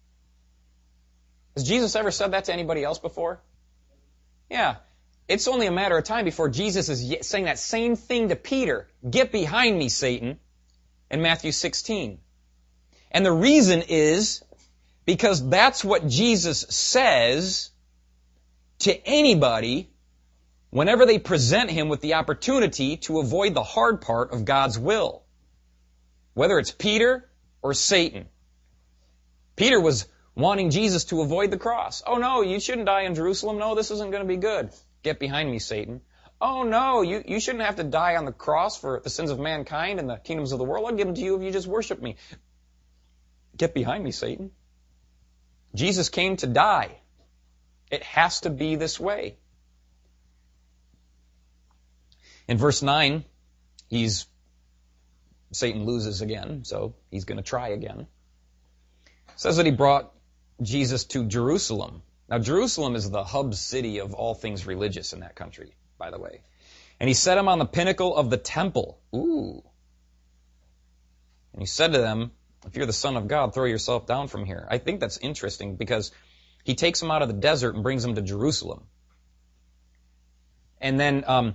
Has Jesus ever said that to anybody else before? Yeah. It's only a matter of time before Jesus is saying that same thing to Peter. Get behind me, Satan, in Matthew sixteen. And the reason is because that's what Jesus says to anybody whenever they present him with the opportunity to avoid the hard part of God's will. Whether it's Peter or Satan. Peter was wanting Jesus to avoid the cross. Oh no, you shouldn't die in Jerusalem. No, this isn't going to be good. Get behind me, Satan. Oh no, you, you shouldn't have to die on the cross for the sins of mankind and the kingdoms of the world. I'll give them to you if you just worship me. Get behind me, Satan. Jesus came to die. It has to be this way. In verse nine, he's Satan loses again, so he's going to try again. It says that he brought Jesus to Jerusalem. Now, Jerusalem is the hub city of all things religious in that country, by the way. And he set him on the pinnacle of the temple. Ooh. And he said to them, if you're the Son of God, throw yourself down from here. I think that's interesting because he takes him out of the desert and brings him to Jerusalem. And then, um,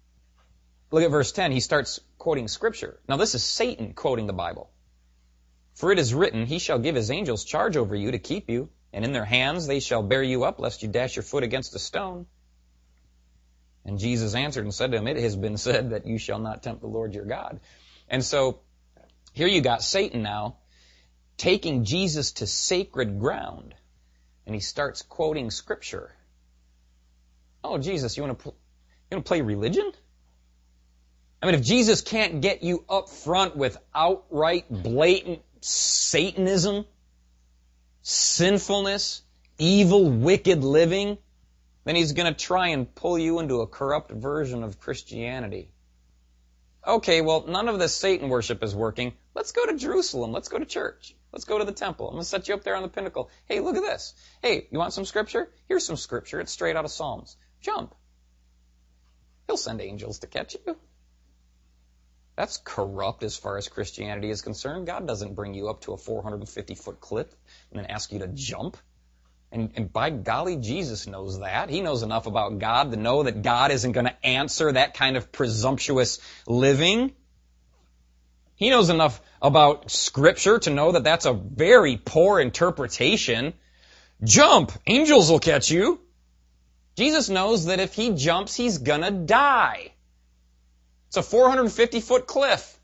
look at verse ten. He starts quoting Scripture. Now, this is Satan quoting the Bible. For it is written, he shall give his angels charge over you to keep you, and in their hands they shall bear you up, lest you dash your foot against a stone. And Jesus answered and said to him, it has been said that you shall not tempt the Lord your God. And so, here you got Satan now, taking Jesus to sacred ground, and he starts quoting Scripture. Oh, Jesus, you want to, pl- you want to play religion? I mean, if Jesus can't get you up front with outright, blatant Satanism, sinfulness, evil, wicked living, then he's going to try and pull you into a corrupt version of Christianity. Okay, well, none of this Satan worship is working. Let's go to Jerusalem. Let's go to church. Let's go to the temple. I'm going to set you up there on the pinnacle. Hey, look at this. Hey, you want some Scripture? Here's some Scripture. It's straight out of Psalms. Jump. He'll send angels to catch you. That's corrupt as far as Christianity is concerned. God doesn't bring you up to a four hundred fifty foot cliff and then ask you to jump. And, and by golly, Jesus knows that. He knows enough about God to know that God isn't going to answer that kind of presumptuous living. He knows enough about Scripture to know that that's a very poor interpretation. Jump! Angels will catch you. Jesus knows that if he jumps, he's going to die. It's a four hundred fifty foot cliff.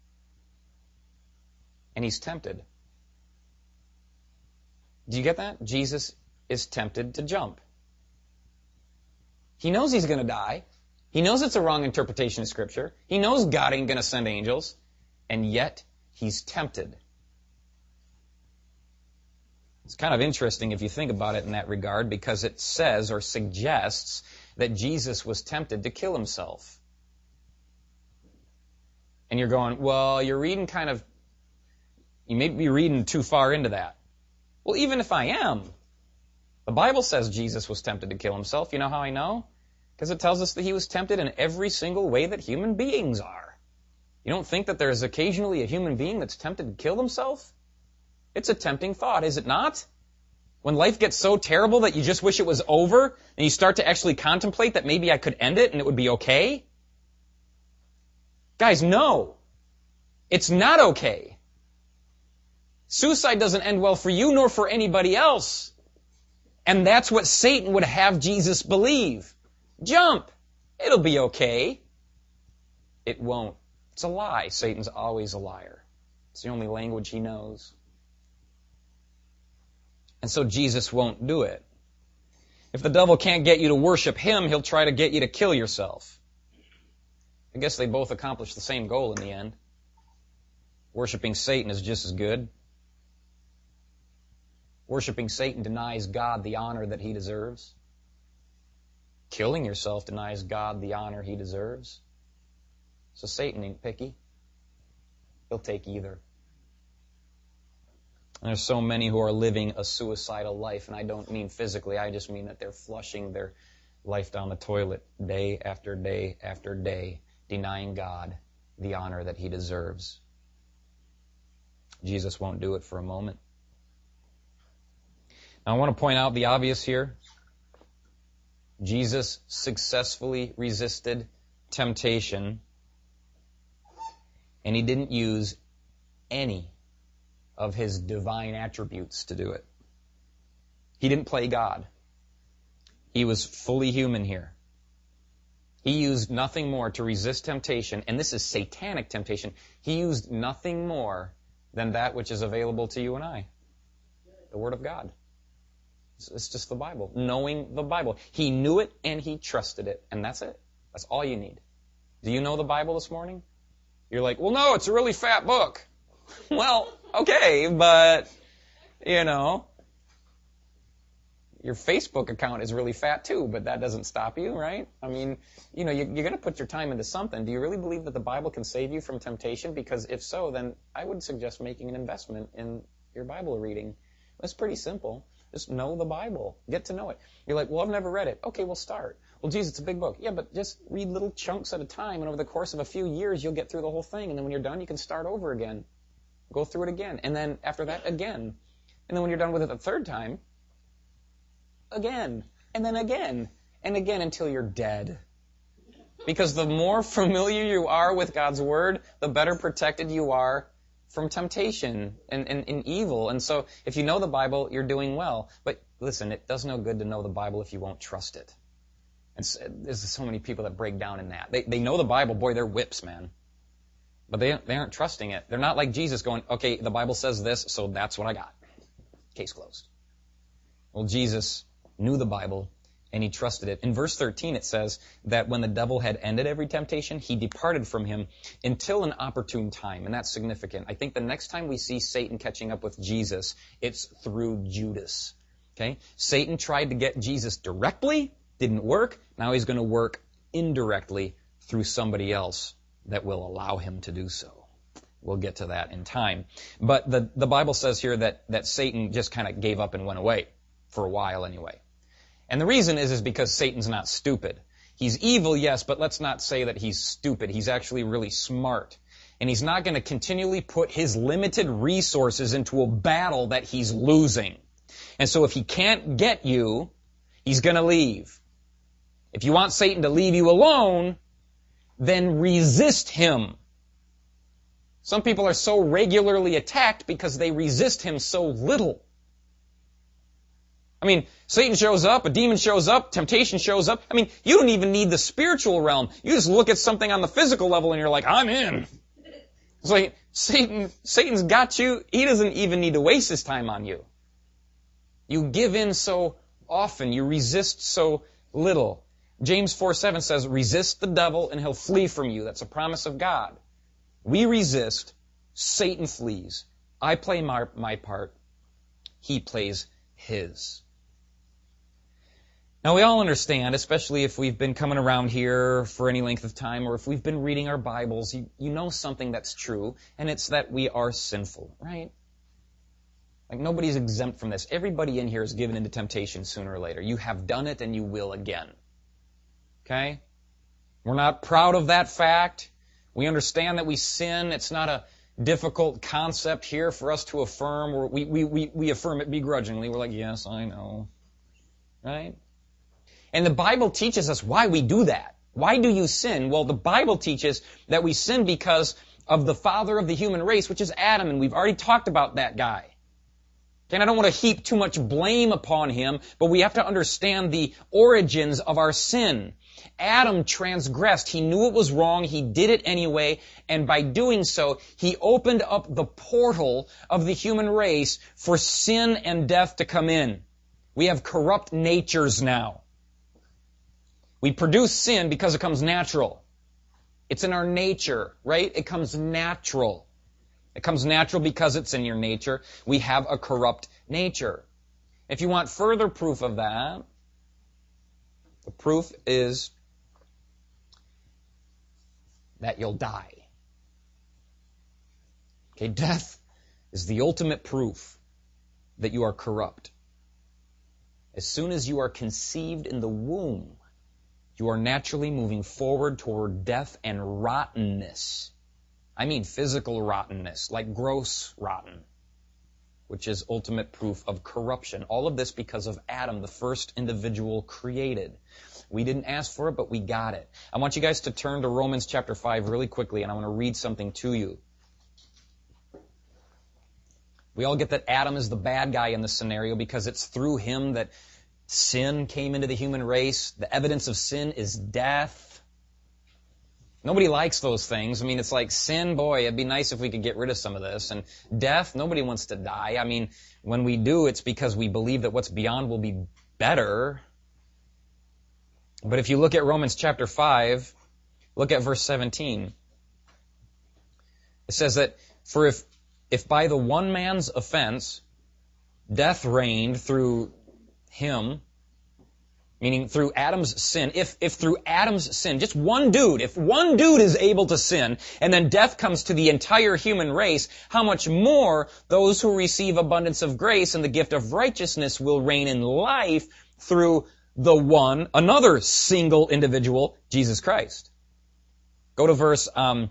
And he's tempted. Do you get that? Jesus is tempted to jump. He knows he's going to die. He knows it's a wrong interpretation of Scripture. He knows God ain't going to send angels. And yet, he's tempted. It's kind of interesting if you think about it in that regard, because it says or suggests that Jesus was tempted to kill himself. And you're going, well, you're reading kind of, you may be reading too far into that. Well, even if I am, the Bible says Jesus was tempted to kill himself. You know how I know? Because it tells us that he was tempted in every single way that human beings are. You don't think that there is occasionally a human being that's tempted to kill himself? It's a tempting thought, is it not? When life gets so terrible that you just wish it was over, and you start to actually contemplate that maybe I could end it and it would be okay? Guys, no. It's not okay. Suicide doesn't end well for you nor for anybody else. And that's what Satan would have Jesus believe. Jump. It'll be okay. It won't. It's a lie. Satan's always a liar. It's the only language he knows. And so Jesus won't do it. If the devil can't get you to worship him, he'll try to get you to kill yourself. I guess they both accomplish the same goal in the end. Worshipping Satan is just as good. Worshipping Satan denies God the honor that he deserves. Killing yourself denies God the honor he deserves. So Satan ain't picky. He'll take either. And there's so many who are living a suicidal life, and I don't mean physically, I just mean that they're flushing their life down the toilet day after day after day, denying God the honor that he deserves. Jesus won't do it for a moment. Now I want to point out the obvious here. Jesus successfully resisted temptation, and he didn't use any of his divine attributes to do it. He didn't play God. He was fully human here. He used nothing more to resist temptation, and this is satanic temptation. He used nothing more than that which is available to you and I. The Word of God. It's just the Bible. Knowing the Bible. He knew it and he trusted it, and that's it. That's all you need. Do you know the Bible this morning? You're like, well, no, it's a really fat book. Well, okay, but, you know, your Facebook account is really fat too, but that doesn't stop you, right? I mean, you know, you, you're going to put your time into something. Do you really believe that the Bible can save you from temptation? Because if so, then I would suggest making an investment in your Bible reading. It's pretty simple. Just know the Bible. Get to know it. You're like, well, I've never read it. Okay, we'll start. Well, geez, it's a big book. Yeah, but just read little chunks at a time, and over the course of a few years, you'll get through the whole thing, and then when you're done, you can start over again. Go through it again. And then after that, again. And then when you're done with it the third time, again. And then again. And again until you're dead. Because the more familiar you are with God's Word, the better protected you are from temptation and, and, and evil. And so if you know the Bible, you're doing well. But listen, it does no good to know the Bible if you won't trust it. And so, there's so many people that break down in that. They, they know the Bible. Boy, they're whips, man. But they, they aren't trusting it. They're not like Jesus going, okay, the Bible says this, so that's what I got. Case closed. Well, Jesus knew the Bible, and he trusted it. In verse thirteen, it says that when the devil had ended every temptation, he departed from him until an opportune time. And that's significant. I think the next time we see Satan catching up with Jesus, it's through Judas. Okay? Satan tried to get Jesus directly, didn't work. Now he's going to work indirectly through somebody else that will allow him to do so. We'll get to that in time. But the, the Bible says here that, that Satan just kind of gave up and went away, for a while anyway. And the reason is, is because Satan's not stupid. He's evil, yes, but let's not say that he's stupid. He's actually really smart. And he's not going to continually put his limited resources into a battle that he's losing. And so if he can't get you, he's going to leave. If you want Satan to leave you alone, then resist him. Some people are so regularly attacked because they resist him so little. I mean, Satan shows up, a demon shows up, temptation shows up. I mean, you don't even need the spiritual realm. You just look at something on the physical level and you're like, I'm in. It's like, Satan, Satan's got you. He doesn't even need to waste his time on you. You give in so often. You resist so little. James four seven says, resist the devil and he'll flee from you. That's a promise of God. We resist, Satan flees. I play my, my part. He plays his. Now we all understand, especially if we've been coming around here for any length of time or if we've been reading our Bibles, you, you know something that's true, and it's that we are sinful, right? Like nobody's exempt from this. Everybody in here is given into temptation sooner or later. You have done it and you will again. Okay? We're not proud of that fact. We understand that we sin. It's not a difficult concept here for us to affirm. We, we, we, we affirm it begrudgingly. We're like, yes, I know. Right? And the Bible teaches us why we do that. Why do you sin? Well, the Bible teaches that we sin because of the father of the human race, which is Adam, and we've already talked about that guy. And I don't want to heap too much blame upon him, but we have to understand the origins of our sin. Adam transgressed. He knew it was wrong. He did it anyway. And by doing so, he opened up the portal of the human race for sin and death to come in. We have corrupt natures now. We produce sin because it comes natural. It's in our nature, right? It comes natural. It comes natural because it's in your nature. We have a corrupt nature. If you want further proof of that, the proof is that you'll die. Okay, death is the ultimate proof that you are corrupt. As soon as you are conceived in the womb, you are naturally moving forward toward death and rottenness. I mean physical rottenness, like gross rotten, which is ultimate proof of corruption. All of this because of Adam, the first individual created. We didn't ask for it, but we got it. I want you guys to turn to Romans chapter five really quickly, and I want to read something to you. We all get that Adam is the bad guy in this scenario because it's through him that sin came into the human race. The evidence of sin is death. Nobody likes those things. I mean, it's like sin, boy, it'd be nice if we could get rid of some of this. And death, nobody wants to die. I mean, when we do, it's because we believe that what's beyond will be better. But if you look at Romans chapter five, look at verse seventeen. It says that, for if, if by the one man's offense, death reigned through him, meaning through Adam's sin, if, if through Adam's sin, just one dude, if one dude is able to sin, and then death comes to the entire human race, how much more those who receive abundance of grace and the gift of righteousness will reign in life through the one, another single individual, Jesus Christ. Go to verse, um,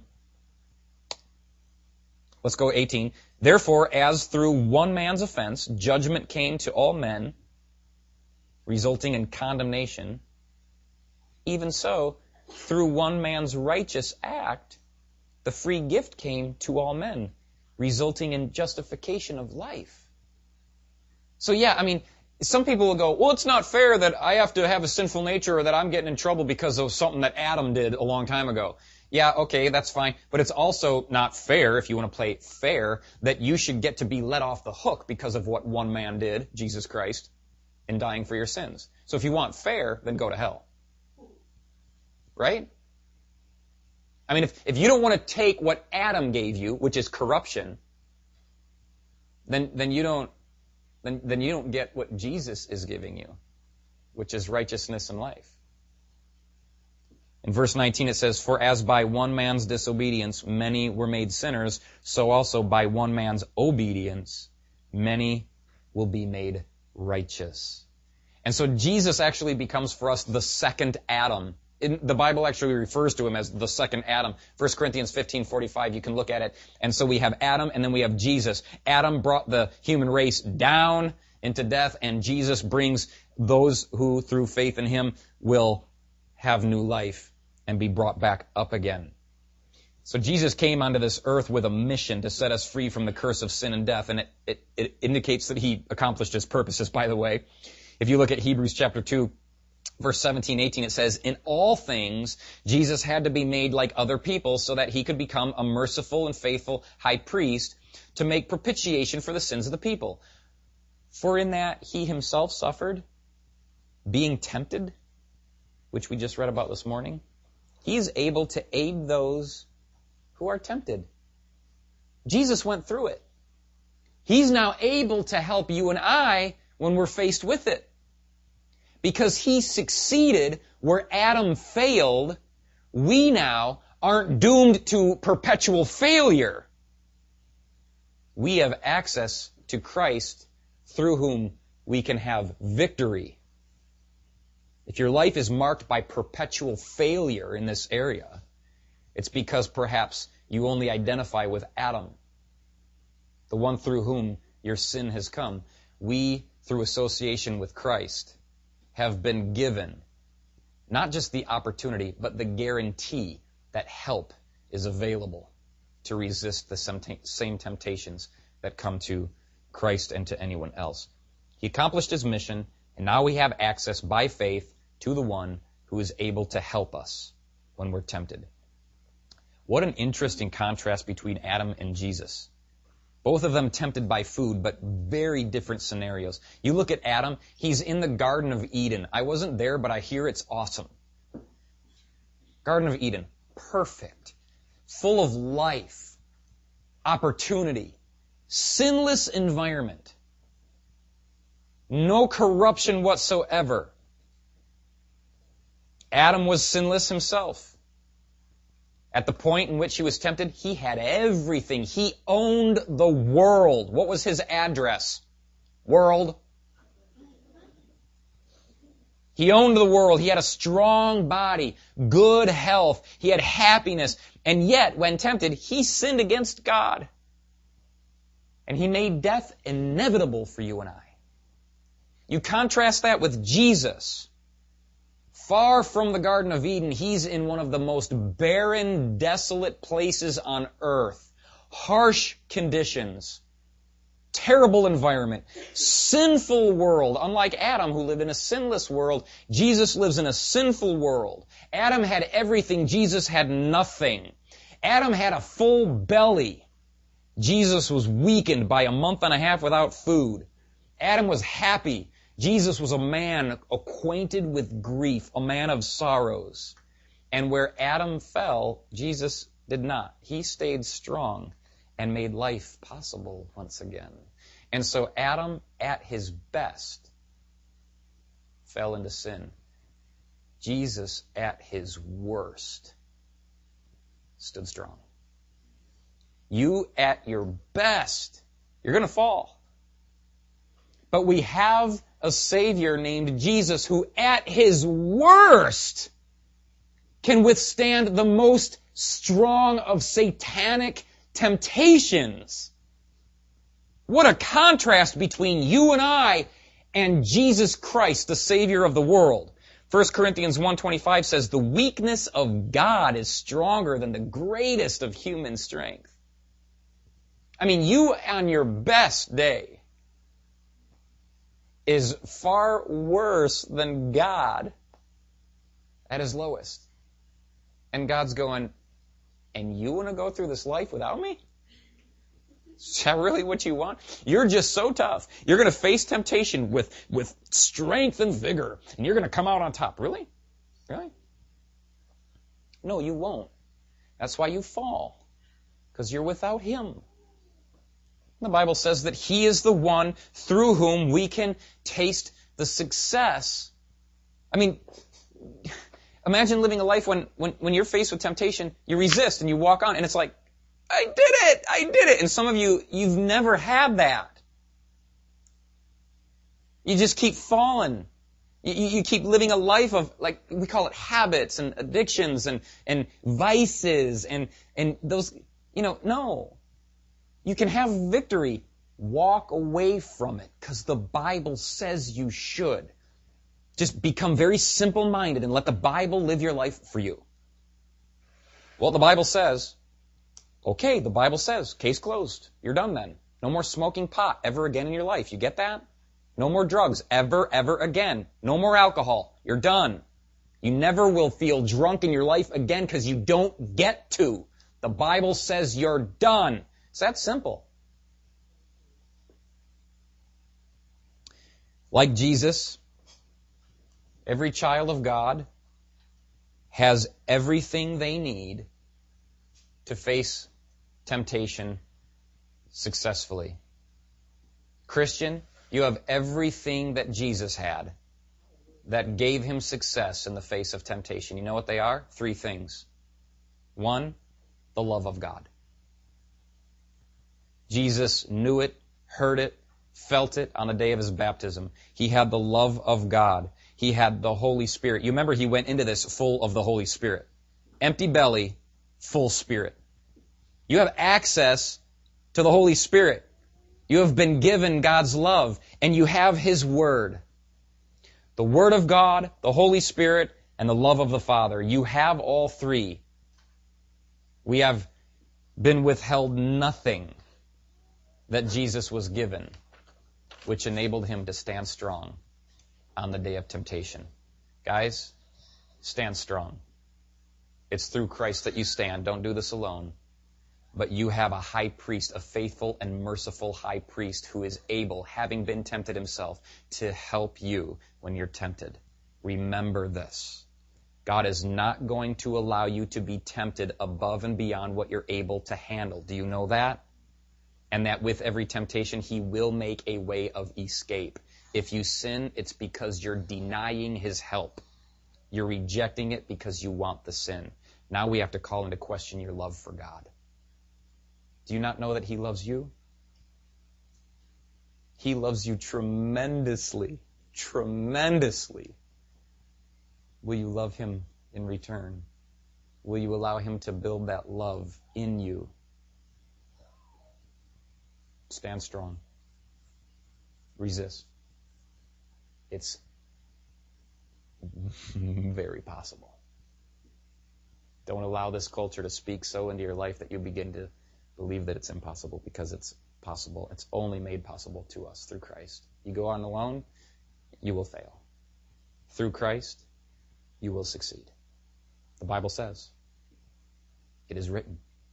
let's go eighteen. Therefore, as through one man's offense, judgment came to all men, resulting in condemnation, even so, through one man's righteous act, the free gift came to all men, resulting in justification of life. So yeah, I mean, some people will go, well, it's not fair that I have to have a sinful nature or that I'm getting in trouble because of something that Adam did a long time ago. Yeah, okay, that's fine. But it's also not fair, if you want to play fair, that you should get to be let off the hook because of what one man did, Jesus Christ, in dying for your sins. So if you want fair, then go to hell. Right? I mean, if, if you don't want to take what Adam gave you, which is corruption, then, then you don't, then, then you don't get what Jesus is giving you, which is righteousness and life. In verse nineteen it says, for as by one man's disobedience many were made sinners, so also by one man's obedience many will be made righteous. And so Jesus actually becomes for us the second Adam. In, the Bible actually refers to him as the second Adam. First Corinthians fifteen forty-five, you can look at it. And so we have Adam and then we have Jesus. Adam brought the human race down into death, and Jesus brings those who through faith in him will have new life and be brought back up again. So Jesus came onto this earth with a mission to set us free from the curse of sin and death, and it, it, it indicates that he accomplished his purposes, by the way. If you look at Hebrews chapter two, verse seventeen, eighteen, it says, in all things, Jesus had to be made like other people so that he could become a merciful and faithful high priest to make propitiation for the sins of the people. For in that he himself suffered, being tempted, which we just read about this morning, he is able to aid those who are tempted. Jesus went through it. He's now able to help you and I when we're faced with it. Because he succeeded where Adam failed, we now aren't doomed to perpetual failure. We have access to Christ through whom we can have victory. If your life is marked by perpetual failure in this area, it's because perhaps you only identify with Adam, the one through whom your sin has come. We, through association with Christ, have been given not just the opportunity, but the guarantee that help is available to resist the same temptations that come to Christ and to anyone else. He accomplished his mission, and now we have access by faith to the one who is able to help us when we're tempted. What an interesting contrast between Adam and Jesus. Both of them tempted by food, but very different scenarios. You look at Adam, he's in the Garden of Eden. I wasn't there, but I hear it's awesome. Garden of Eden, perfect, full of life, opportunity, sinless environment, no corruption whatsoever. Adam was sinless himself. At the point in which he was tempted, he had everything. He owned the world. What was his address? World. He owned the world. He had a strong body, good health. He had happiness. And yet, when tempted, he sinned against God. And he made death inevitable for you and I. You contrast that with Jesus. Far from the Garden of Eden, he's in one of the most barren, desolate places on earth. Harsh conditions. Terrible environment. Sinful world. Unlike Adam, who lived in a sinless world, Jesus lives in a sinful world. Adam had everything. Jesus had nothing. Adam had a full belly. Jesus was weakened by a month and a half without food. Adam was happy. Jesus was a man acquainted with grief, a man of sorrows. And where Adam fell, Jesus did not. He stayed strong and made life possible once again. And so Adam, at his best, fell into sin. Jesus, at his worst, stood strong. You, at your best, you're going to fall. But we have a Savior named Jesus who, at his worst, can withstand the most strong of satanic temptations. What a contrast between you and I and Jesus Christ, the Savior of the world. First Corinthians one twenty-five says, the weakness of God is stronger than the greatest of human strength. I mean, you on your best day is far worse than God at his lowest. And God's going, and you want to go through this life without me? Is that really what you want? You're just so tough. You're going to face temptation with, with strength and vigor, and you're going to come out on top. Really? Really? No, you won't. That's why you fall, because you're without him. The Bible says that he is the one through whom we can taste the success. I mean, imagine living a life when, when, when you're faced with temptation, you resist and you walk on, and it's like, I did it! I did it! And some of you, you've never had that. You just keep falling. You, you keep living a life of, like, we call it habits and addictions and, and vices and, and those, you know, no. You can have victory. Walk away from it, because the Bible says you should. Just become very simple-minded and let the Bible live your life for you. Well, the Bible says, okay, the Bible says, case closed. You're done then. No more smoking pot ever again in your life. You get that? No more drugs ever, ever again. No more alcohol. You're done. You never will feel drunk in your life again because you don't get to. The Bible says you're done. It's that simple. Like Jesus, every child of God has everything they need to face temptation successfully. Christian, you have everything that Jesus had that gave him success in the face of temptation. You know what they are? Three things. One, the love of God. Jesus knew it, heard it, felt it on the day of his baptism. He had the love of God. He had the Holy Spirit. You remember he went into this full of the Holy Spirit. Empty belly, full Spirit. You have access to the Holy Spirit. You have been given God's love, and you have his Word. The Word of God, the Holy Spirit, and the love of the Father. You have all three. We have been withheld nothing that Jesus was given, which enabled him to stand strong on the day of temptation. Guys, stand strong. It's through Christ that you stand. Don't do this alone. But you have a high priest, a faithful and merciful high priest who is able, having been tempted himself, to help you when you're tempted. Remember this. God is not going to allow you to be tempted above and beyond what you're able to handle. Do you know that? And that with every temptation, he will make a way of escape. If you sin, it's because you're denying his help. You're rejecting it because you want the sin. Now we have to call into question your love for God. Do you not know that he loves you? He loves you tremendously, tremendously. Will you love him in return? Will you allow him to build that love in you? Stand strong. Resist. It's very possible. Don't allow this culture to speak so into your life that you begin to believe that it's impossible, because it's possible. It's only made possible to us through Christ. You go on alone, you will fail. Through Christ, you will succeed. The Bible says, it is written.